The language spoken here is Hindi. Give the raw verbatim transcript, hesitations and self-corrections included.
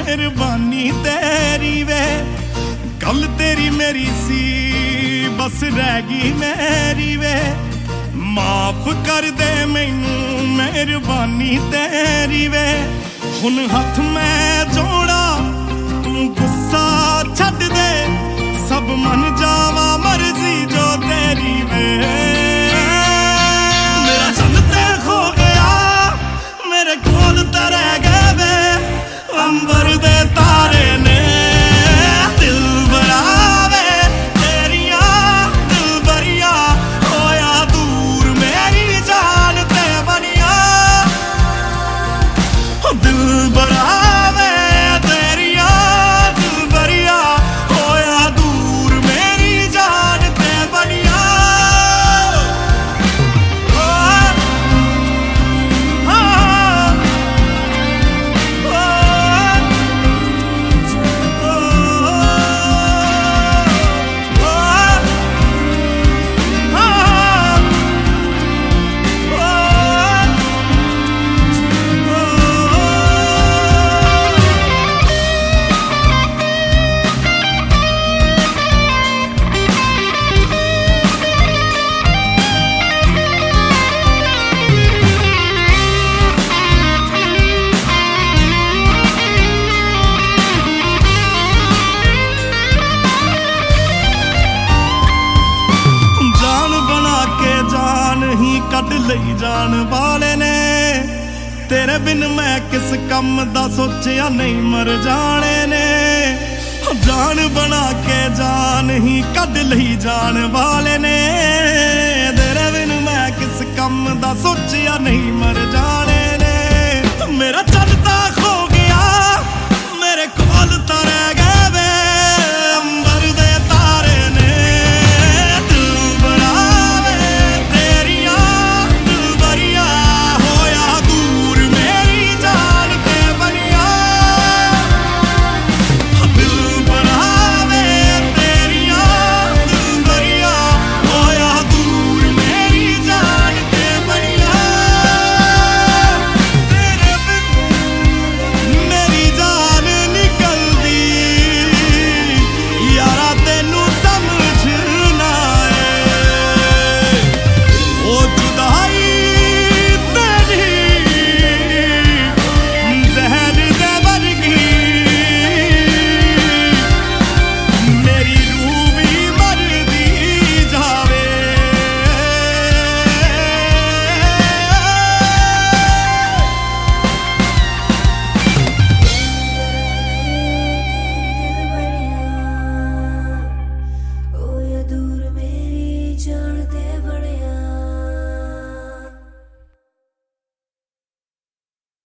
मेहरबानी तेरी वे गल तेरी मेरी सी बस रह गई मेरी वे माफ कर दे मैनू मेहरबानी तेरी वे हुन हथ मैं जोड़ा तू गुस्सा छड्ड दे सब मन जावा मर्जी जो तेरी वे मेरा चंद ते खो गया मेरे कोल ते रह गए वे अंबर दे तारे ने दिल बरावे तेरिया दिल बरिया होया दूर मेरी जान ते बनिया दिल बरावे तेरिया दिल बरिया होया दूर मेरी जान ते बनिया कट लई जान वाले ने तेरे बिन मैं किस कम दा सोचिया नहीं मर जाने ने जान बना के जान ही कट लई जान वाले ने तेरे बिन मैं किस कम दा सोचिया नहीं मर जाने ने मेरा